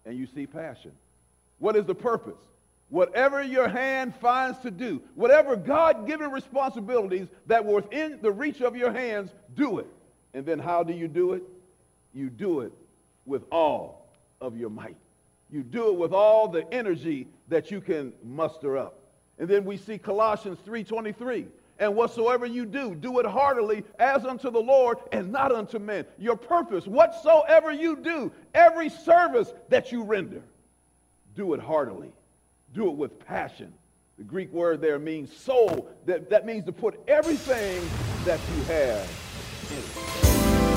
and you see passion. What is the purpose? Whatever your hand finds to do, whatever God-given responsibilities that were within the reach of your hands, do it. And then how do you do it? You do it with all of your might. You do it with all the energy that you can muster up. And then we see Colossians 3:23. And whatsoever you do, do it heartily as unto the Lord and not unto men. Your purpose, whatsoever you do, every service that you render, do it heartily. Do it with passion. The Greek word there means soul. That means to put everything that you have in it.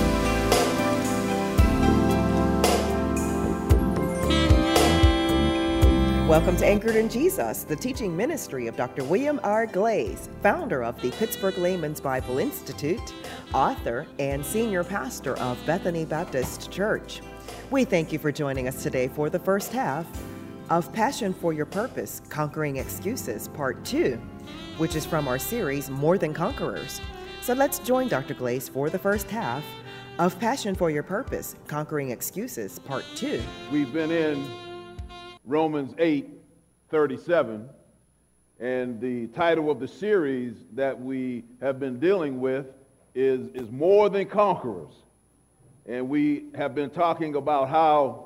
Welcome to Anchored in Jesus, the teaching ministry of Dr. William R. Glaze, founder of the Pittsburgh Layman's Bible Institute, author, and senior pastor of Bethany Baptist Church. We thank you for joining us today for the first half of Passion for Your Purpose, Conquering Excuses, Part 2, which is from our series, More Than Conquerors. So let's join Dr. Glaze for the first half of Passion for Your Purpose, Conquering Excuses, Part 2. We've been in Romans 8:37, and the title of the series that we have been dealing with is More Than Conquerors. And we have been talking about how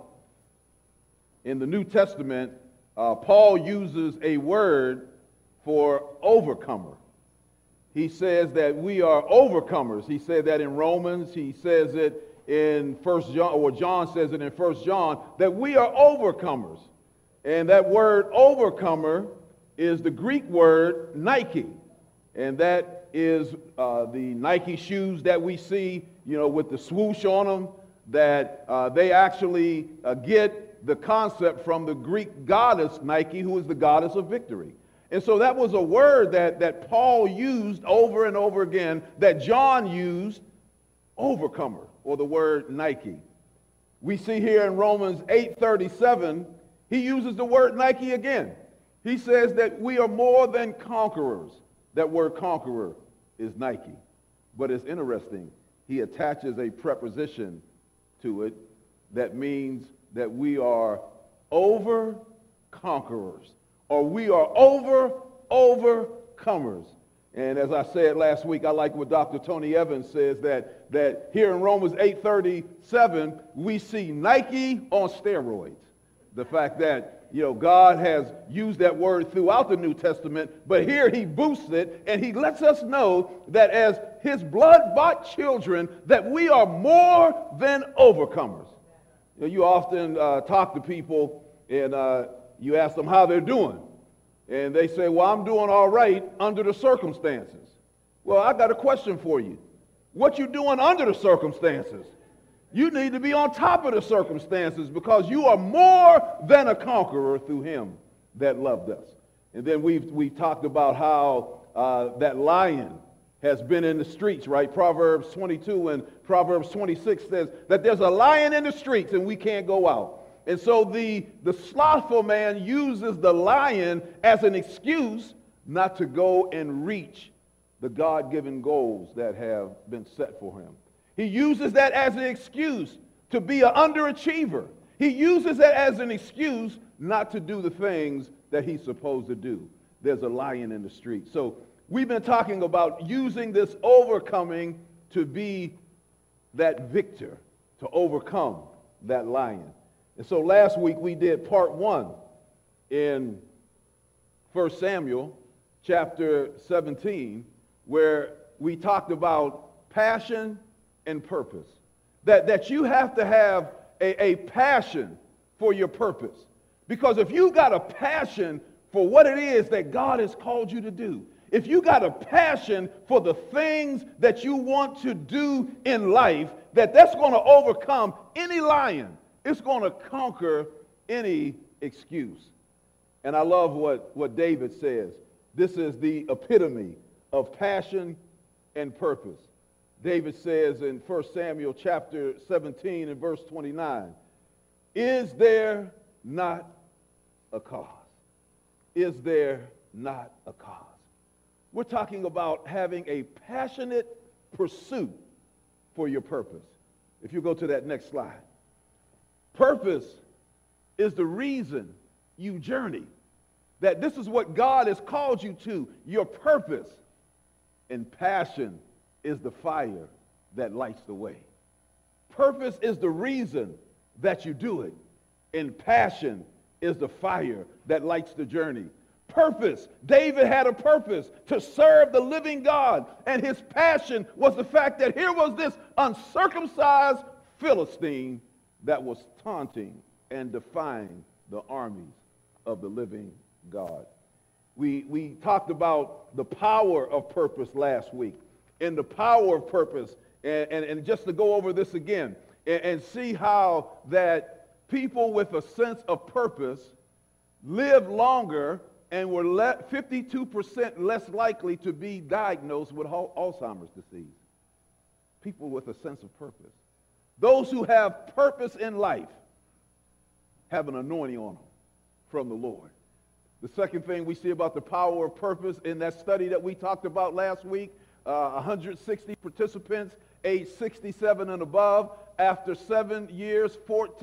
in the New Testament, Paul uses a word for overcomer. He says that we are overcomers. He said that in Romans. He says it in 1 John, or John says it in 1 John, that we are overcomers. And that word overcomer is the Greek word Nike. And that is the Nike shoes that we see, with the swoosh on them, that they actually get the concept from the Greek goddess Nike, who is the goddess of victory. And so that was a word that Paul used over and over again, that John used, overcomer, or the word Nike. We see here in Romans 8:37, he uses the word Nike again. He says that we are more than conquerors. That word conqueror is Nike. But it's interesting, he attaches a preposition to it that means that we are over conquerors, or we are overcomers. And as I said last week, I like what Dr. Tony Evans says, that here in Romans 8:37, we see Nike on steroids. The fact that, God has used that word throughout the New Testament, but here he boosts it, and he lets us know that as his blood-bought children, that we are more than overcomers. You often talk to people, and you ask them how they're doing. And they say, well, I'm doing all right under the circumstances. Well, I got a question for you. What you doing under the circumstances? You need to be on top of the circumstances, because you are more than a conqueror through him that loved us. And then we've talked about how that lion has been in the streets, right? Proverbs 22 and Proverbs 26 says that there's a lion in the streets and we can't go out. And so the slothful man uses the lion as an excuse not to go and reach the God-given goals that have been set for him. He uses that as an excuse to be an underachiever. He uses that as an excuse not to do the things that he's supposed to do. There's a lion in the street. So we've been talking about using this overcoming to be that victor, to overcome that lion. And so last week we did part 1 in 1 Samuel chapter 17, where we talked about passion and purpose. That you have to have a passion for your purpose. Because if you got a passion for what it is that God has called you to do, if you got a passion for the things that you want to do in life, that's going to overcome any lion. It's going to conquer any excuse. And I love what David says. This is the epitome of passion and purpose. David says in 1 Samuel chapter 17 and verse 29, is there not a cause? Is there not a cause? We're talking about having a passionate pursuit for your purpose. If you go to that next slide. Purpose is the reason you journey. That this is what God has called you to, your purpose. And passion is the fire that lights the way. Purpose is the reason that you do it. And passion is the fire that lights the journey. Purpose. David had a purpose to serve the living God. And his passion was the fact that here was this uncircumcised Philistine that was taunting and defying the armies of the living God. We talked about the power of purpose last week, and the power of purpose, and just to go over this again, and see how that people with a sense of purpose live longer and were 52% less likely to be diagnosed with Alzheimer's disease. People with a sense of purpose. Those who have purpose in life have an anointing on them from the Lord. The second thing we see about the power of purpose in that study that we talked about last week, 160 participants, age 67 and above. After 7 years,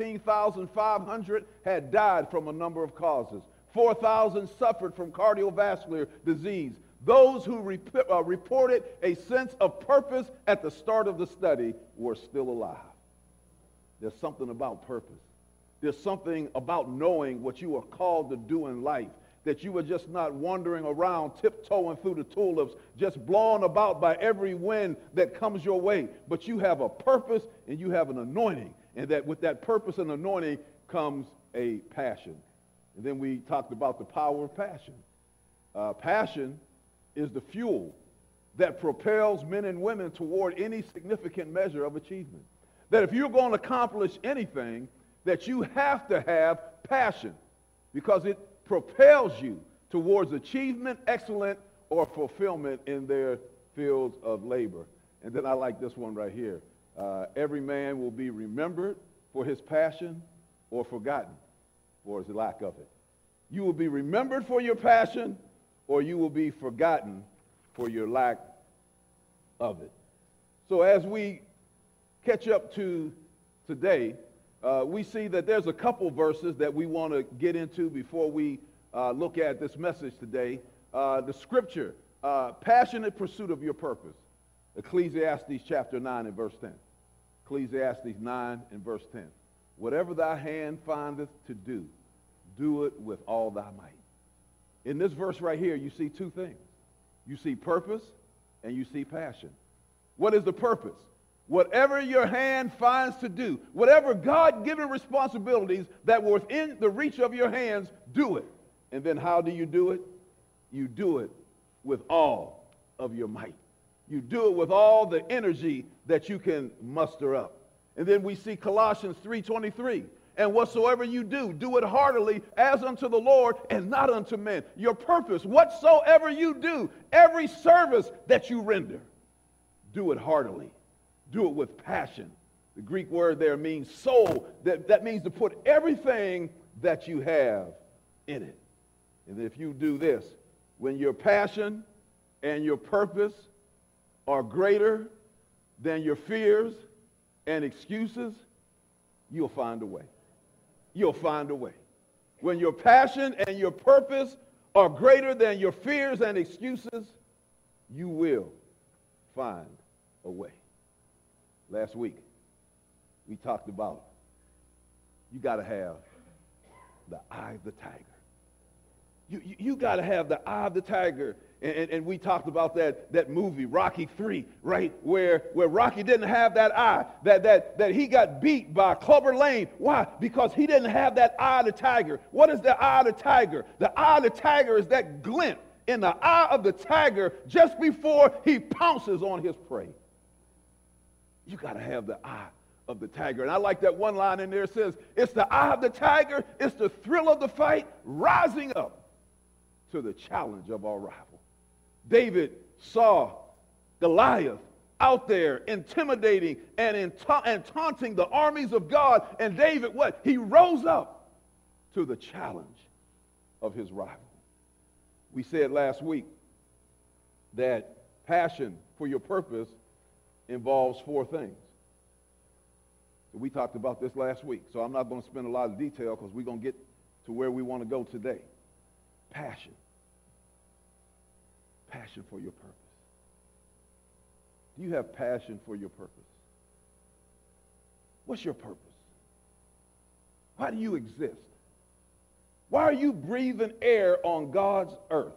14,500 had died from a number of causes. 4,000 suffered from cardiovascular disease. Those who reported a sense of purpose at the start of the study were still alive. There's something about purpose. There's something about knowing what you are called to do in life, that you are just not wandering around tiptoeing through the tulips, just blown about by every wind that comes your way. But you have a purpose and you have an anointing, and that with that purpose and anointing comes a passion. And then we talked about the power of passion. Passion is the fuel that propels men and women toward any significant measure of achievement. That if you're going to accomplish anything, that you have to have passion, because it propels you towards achievement, excellence, or fulfillment in their fields of labor. And then I like this one right here. Every man will be remembered for his passion or forgotten for his lack of it. You will be remembered for your passion, or you will be forgotten for your lack of it. So as we catch up to today, we see that there's a couple verses that we want to get into before we look at this message today. The scripture, passionate pursuit of your purpose. Ecclesiastes chapter 9 and verse 10. Ecclesiastes 9 and verse 10. Whatever thy hand findeth to do, do it with all thy might. In this verse right here, you see two things. You see purpose and you see passion. What is the purpose? Whatever your hand finds to do, whatever God-given responsibilities that were within the reach of your hands, do it. And then how do you do it? You do it with all of your might. You do it with all the energy that you can muster up. And then we see Colossians 3:23. And whatsoever you do, do it heartily as unto the Lord and not unto men. Your purpose, whatsoever you do, every service that you render, do it heartily. Do it with passion. The Greek word there means soul. That means to put everything that you have in it. And if you do this, when your passion and your purpose are greater than your fears and excuses, you'll find a way. You'll find a way. When your passion and your purpose are greater than your fears and excuses, you will find a way. Last week, we talked about you got to have the eye of the tiger. You got to have the eye of the tiger. And we talked about that movie, Rocky III, right? Where Rocky didn't have that eye, that he got beat by Clubber Lang. Why? Because he didn't have that eye of the tiger. What is the eye of the tiger? The eye of the tiger is that glint in the eye of the tiger just before he pounces on his prey. You got to have the eye of the tiger. And I like that one line in there. It says, it's the eye of the tiger, it's the thrill of the fight, rising up to the challenge of our rival. David saw Goliath out there intimidating and taunting the armies of God. And David, what? He rose up to the challenge of his rival. We said last week that passion for your purpose involves four things. We talked about this last week, so I'm not going to spend a lot of detail because we're going to get to where we want to go today. Passion. Passion for your purpose. Do you have passion for your purpose? What's your purpose? Why do you exist? Why are you breathing air on God's earth?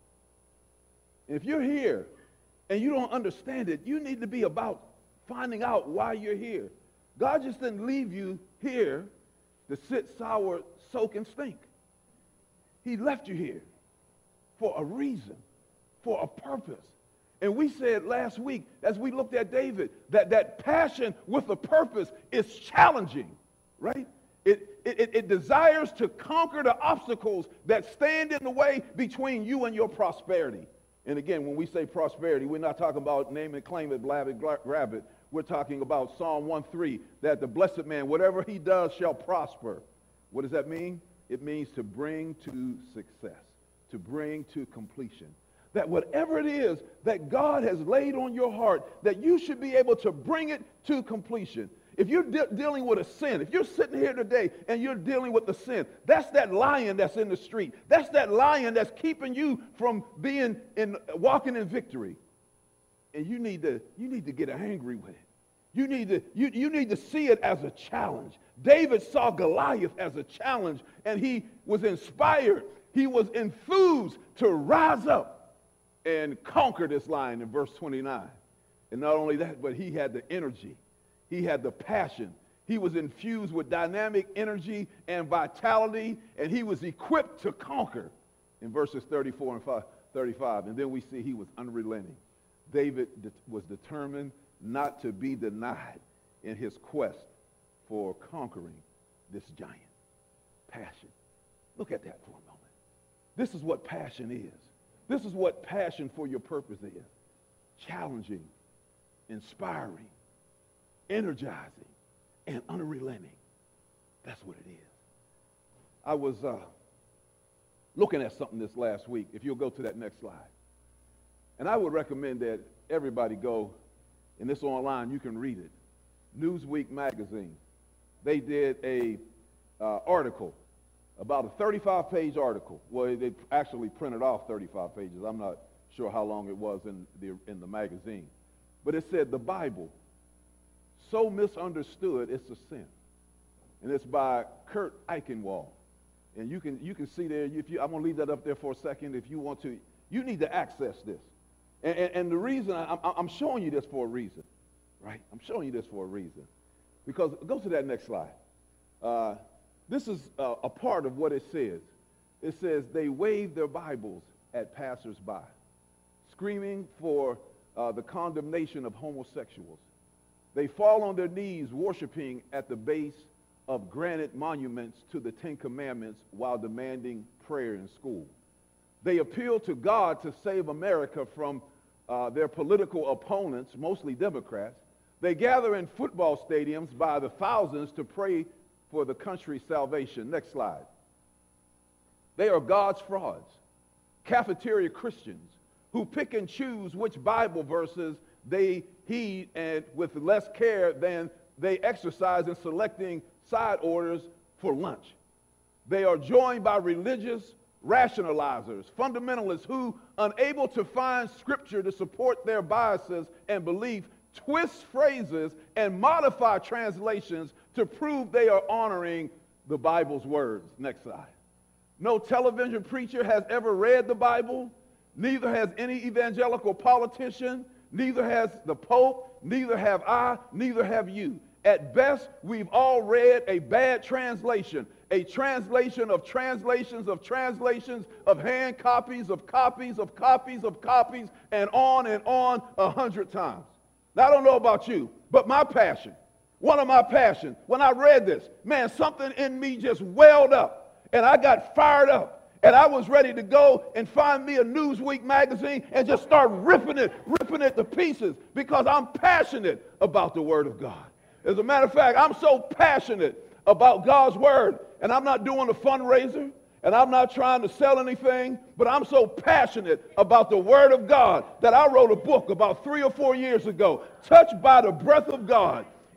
If you're here and you don't understand it, you need to be about finding out why you're here. God just didn't leave you here to sit, sour, soak, and stink. He left you here for a reason, for a purpose. And we said last week, as we looked at David, that passion with a purpose is challenging, right? It desires to conquer the obstacles that stand in the way between you and your prosperity. And again, when we say prosperity, we're not talking about name it, claim it, blab it, grab it. We're talking about Psalm 1:3, that the blessed man, whatever he does, shall prosper. What does that mean? It means to bring to success, to bring to completion. That whatever it is that God has laid on your heart, that you should be able to bring it to completion. If you're dealing with a sin, if you're sitting here today and you're dealing with the sin, that's that lion that's in the street. That's that lion that's keeping you from walking in victory. And you need to get angry with it. You need to see it as a challenge. David saw Goliath as a challenge, and he was inspired. He was enthused to rise up and conquer this lion in verse 29. And not only that, but he had the energy. He had the passion. He was infused with dynamic energy and vitality, and he was equipped to conquer in verses 34 and 35. And then we see he was unrelenting. David was determined not to be denied in his quest for conquering this giant. Passion. Look at that for a moment. This is what passion is. This is what passion for your purpose is. Challenging, inspiring, energizing, and unrelenting. That's what it is. I was looking at something this last week. If you'll go to that next slide. And I would recommend that everybody go, and it's online, you can read it. Newsweek magazine. They did a article, about a 35-page article. Well, they actually printed off 35 pages. I'm not sure how long it was in the magazine. But it said, the Bible, so misunderstood, it's a sin. And it's by Kurt Eichenwald. And you can see there, I'm going to leave that up there for a second. If you want to, you need to access this. And the reason, I'm showing you this for a reason, right? I'm showing you this for a reason. Because, go to that next slide. This is a part of what it says. It says, they wave their Bibles at passersby, screaming for the condemnation of homosexuals. They fall on their knees worshiping at the base of granite monuments to the Ten Commandments while demanding prayer in school. They appeal to God to save America from their political opponents, mostly Democrats. They gather in football stadiums by the thousands to pray for the country's salvation. Next slide. They are God's frauds, cafeteria Christians who pick and choose which Bible verses they heed and with less care than they exercise in selecting side orders for lunch. They are joined by religious rationalizers, fundamentalists who, unable to find scripture to support their biases and belief, twist phrases and modify translations to prove they are honoring the Bible's words. Next slide. No television preacher has ever read the Bible. Neither has any evangelical politician. Neither has the Pope. Neither have I. Neither have you. At best, we've all read a bad translation, a translation of translations of translations of hand copies of copies of copies of copies, and on 100 times. Now, I don't know about you, but my passion, one of my passions, when I read this, man, something in me just welled up, and I got fired up. And I was ready to go and find me a Newsweek magazine and just start ripping it to pieces, because I'm passionate about the Word of God. As a matter of fact, I'm so passionate about God's Word, and I'm not doing a fundraiser, and I'm not trying to sell anything, but I'm so passionate about the Word of God that I wrote a book about 3 or 4 years ago, Touched by the Breath of God.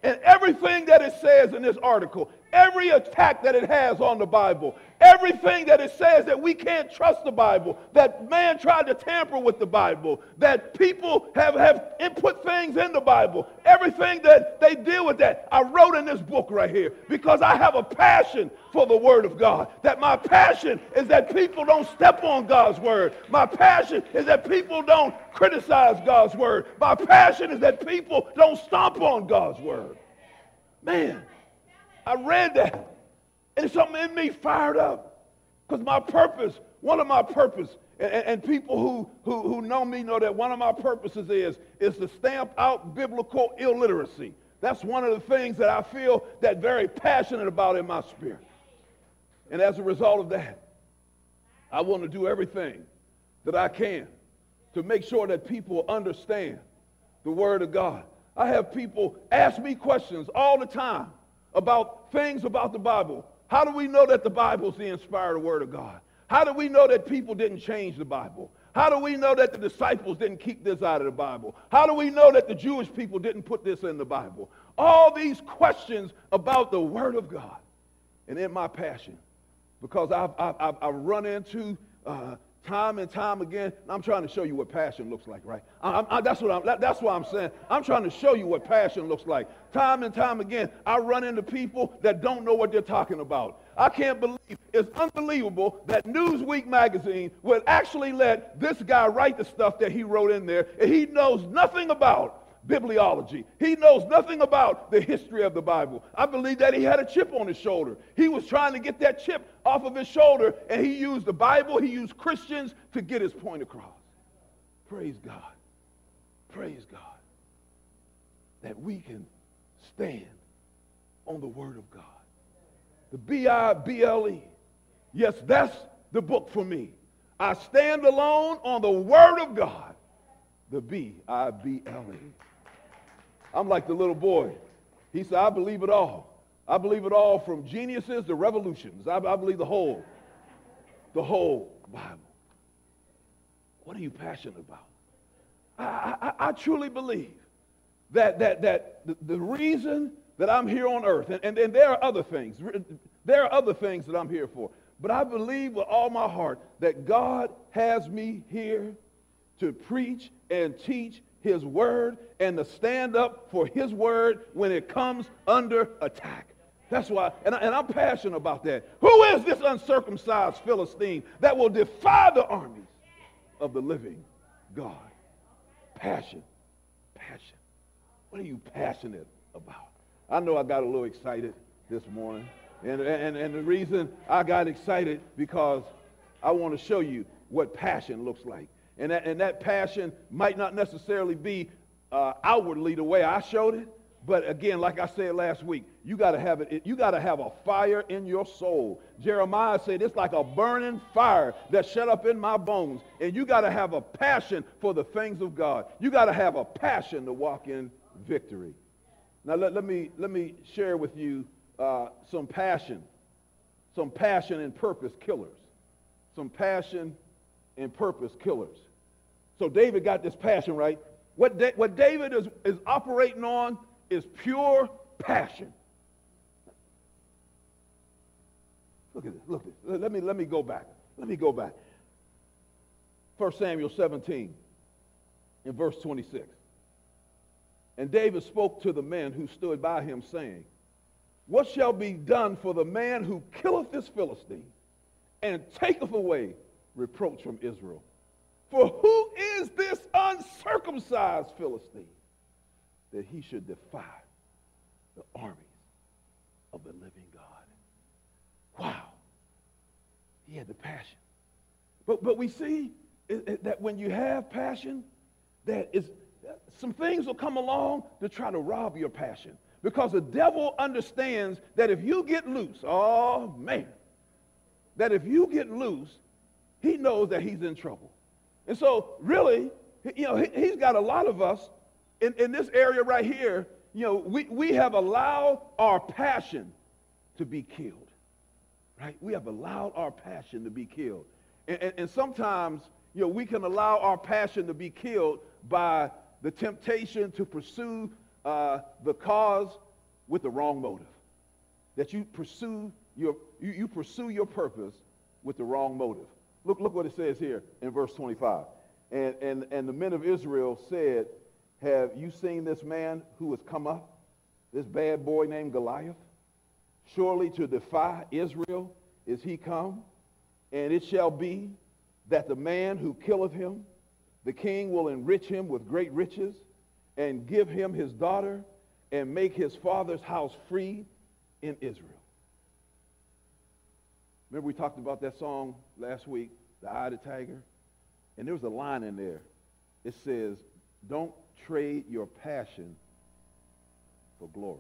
And everything that it says in this article, every attack that it has on the Bible, everything that it says that we can't trust the Bible, that man tried to tamper with the Bible, that people have input things in the Bible, everything that they deal with that, I wrote in this book right here because I have a passion for the Word of God. That my passion is that people don't step on God's Word. My passion is that people don't criticize God's Word. My passion is that people don't stomp on God's Word. Man, I read that, and something in me fired up. Because my purpose, one of my purpose, and people who know me know that one of my purposes is to stamp out biblical illiteracy. That's one of the things that I feel that very passionate about in my spirit. And as a result of that, I want to do everything that I can to make sure that people understand the Word of God. I have people ask me questions all the time about things about the Bible. How do we know that the Bible is the inspired Word of God? How do we know that people didn't change the Bible? How do we know that the disciples didn't keep this out of the Bible? How do we know that the Jewish people didn't put this in the Bible? All these questions about the Word of God. And in my passion, because I've run into time and time again, I'm trying to show you what passion looks like, right? That's what I'm saying. I'm trying to show you what passion looks like. Time and time again, I run into people that don't know what they're talking about. I can't believe, it's unbelievable that Newsweek magazine would actually let this guy write the stuff that he wrote in there, and he knows nothing about bibliology. He knows nothing about the history of the Bible. I believe that he had a chip on his shoulder. He was trying to get that chip off of his shoulder, and he used the Bible, he used Christians to get his point across. Praise God. Praise God. That we can stand on the Word of God. The B-I-B-L-E. Yes, that's the book for me. I stand alone on the Word of God. The B-I-B-L-E. I'm like the little boy. He said, I believe it all. I believe it all from geniuses to revolutions. I believe the whole Bible. What are you passionate about? I truly believe that the reason that I'm here on earth, and there are other things. There are other things that I'm here for. But I believe with all my heart that God has me here to preach and teach His Word and to stand up for His Word when it comes under attack. That's why, and I'm passionate about that. Who is this uncircumcised Philistine that will defy the armies of the living God? Passion. Passion. What are you passionate about? I know I got a little excited this morning. And the reason I got excited because I want to show you what passion looks like. And that passion might not necessarily be outwardly the way I showed it, but again, like I said last week, you got to have it. You got to have a fire in your soul. Jeremiah said it's like a burning fire that's shut up in my bones, and you got to have a passion for the things of God. You got to have a passion to walk in victory. Now let me share with you some passion and purpose killers. Some passion and purpose killers. So David got this passion, right? What David is operating on is pure passion. Look at this. Look at this. Let me go back. Let me go back. 1 Samuel 17 in verse 26. And David spoke to the men who stood by him, saying, what shall be done for the man who killeth this Philistine and taketh away reproach from Israel? For who is this uncircumcised Philistine that he should defy the armies of the living God? Wow. He had the passion. But we see that when you have passion, that is some things will come along to try to rob your passion. Because the devil understands that if you get loose, oh man, that if you get loose, he knows that he's in trouble. And so really, he's got a lot of us in this area right here. We have allowed our passion to be killed, right? We have allowed our passion to be killed. And sometimes, we can allow our passion to be killed by the temptation to pursue the cause with the wrong motive. That you pursue your purpose with the wrong motive. Look what it says here in verse 25. And the men of Israel said, have you seen this man who has come up, this bad boy named Goliath? Surely to defy Israel is he come, and it shall be that the man who killeth him, the king will enrich him with great riches, and give him his daughter, and make his father's house free in Israel. Remember we talked about that song last week, The Eye of the Tiger? And there was a line in there. It says, don't trade your passion for glory.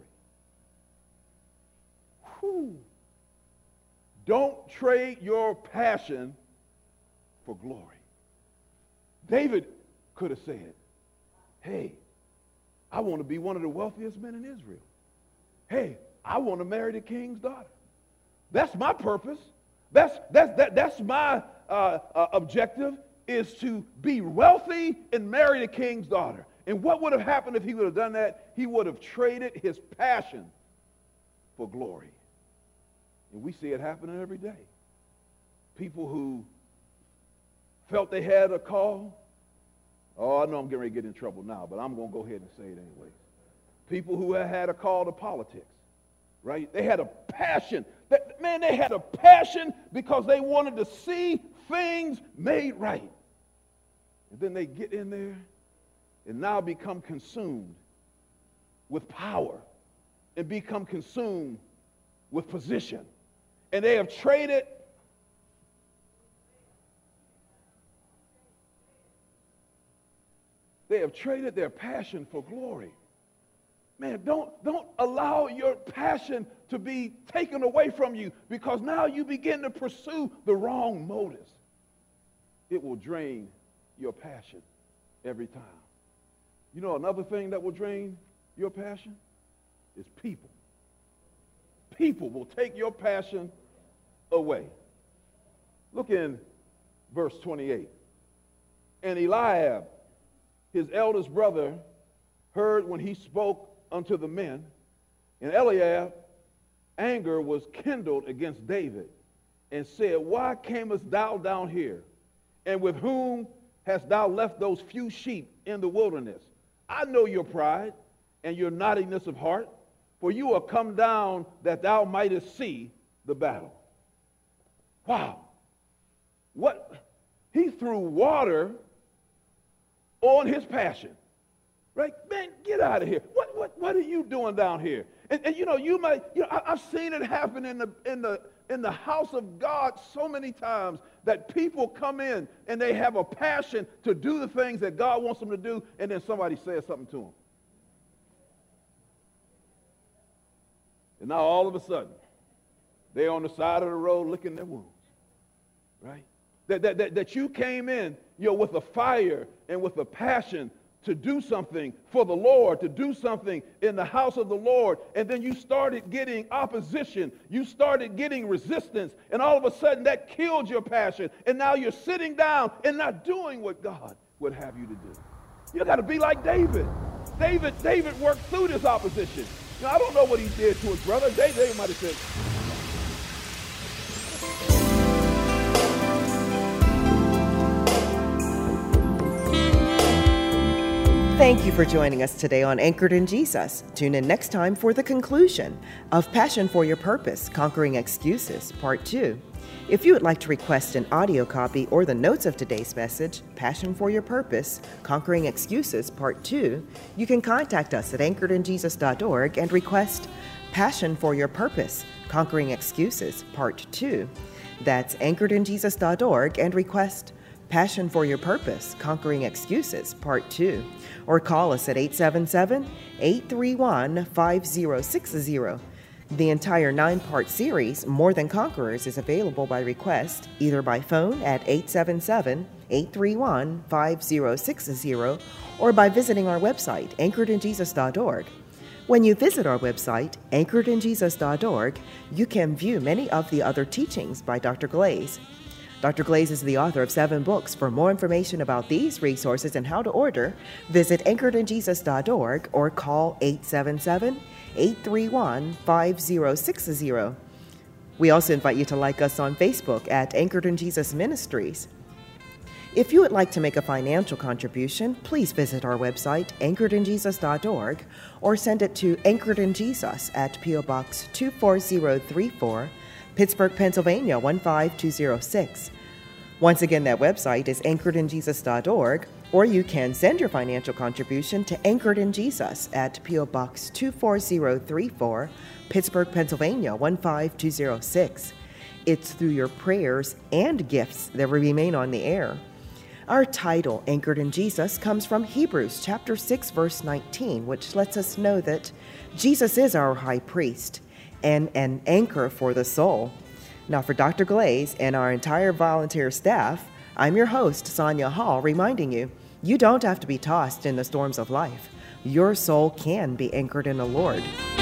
Whew. Don't trade your passion for glory. David could have said, hey, I want to be one of the wealthiest men in Israel. Hey, I want to marry the king's daughter. That's my purpose. That's my objective, is to be wealthy and marry the king's daughter. And what would have happened if he would have done that? He would have traded his passion for glory. And we see it happening every day. People who felt they had a call. Oh, I know I'm getting ready to get in trouble now, but I'm going to go ahead and say it anyway. People who had a call to politics, right? They had a passion. They had a passion because they wanted to see things made right. And then they get in there and now become consumed with power and become consumed with position. And they have traded their passion for glory. Man, don't allow your passion to be taken away from you, because now you begin to pursue the wrong motives. It will drain your passion every time. You know another thing that will drain your passion is people. People will take your passion away. Look in verse 28. And Eliab, his eldest brother, heard when he spoke unto the men, and Eliab, anger was kindled against David, and said, why camest thou down here? And with whom hast thou left those few sheep in the wilderness? I know your pride and your naughtiness of heart, for you are come down that thou mightest see the battle. Wow. What? He threw water on his passion. Right? Man, get out of here. What are you doing down here? And I've seen it happen in the house of God so many times, that people come in and they have a passion to do the things that God wants them to do, and then somebody says something to them. And now all of a sudden, they're on the side of the road licking their wounds. Right? That you came in, with a fire and with a passion to do something for the Lord, to do something in the house of the Lord, and then you started getting opposition, you started getting resistance, and all of a sudden that killed your passion, and now you're sitting down and not doing what God would have you to do. You got to be like David. David worked through this opposition. I don't know what he did to his brother. David might have said, Thank you for joining us today on Anchored in Jesus. Tune in next time for the conclusion of Passion for Your Purpose, Conquering Excuses, Part 2. If you would like to request an audio copy or the notes of today's message, Passion for Your Purpose, Conquering Excuses, Part 2, you can contact us at anchoredinjesus.org and request Passion for Your Purpose, Conquering Excuses, Part 2. That's anchoredinjesus.org and request Passion for Your Purpose, Conquering Excuses, Part 2. Or call us at 877-831-5060. The entire 9-part series, More Than Conquerors, is available by request, either by phone at 877-831-5060 or by visiting our website, anchoredinjesus.org. When you visit our website, anchoredinjesus.org, you can view many of the other teachings by Dr. Glaze. Dr. Glaze is the author of 7 books. For more information about these resources and how to order, visit anchoredinjesus.org or call 877-831-5060. We also invite you to like us on Facebook at Anchored in Jesus Ministries. If you would like to make a financial contribution, please visit our website, anchoredinjesus.org, or send it to Anchored in Jesus at P.O. Box 24034, Pittsburgh, Pennsylvania 15206. Once again, that website is anchoredinjesus.org, or you can send your financial contribution to Anchored in Jesus at P.O. Box 24034, Pittsburgh, Pennsylvania 15206. It's through your prayers and gifts that we remain on the air. Our title, Anchored in Jesus, comes from Hebrews chapter 6, verse 19, which lets us know that Jesus is our high priest and an anchor for the soul. Now, for Dr. Glaze and our entire volunteer staff, I'm your host, Sonia Hall, reminding you, you don't have to be tossed in the storms of life. Your soul can be anchored in the Lord.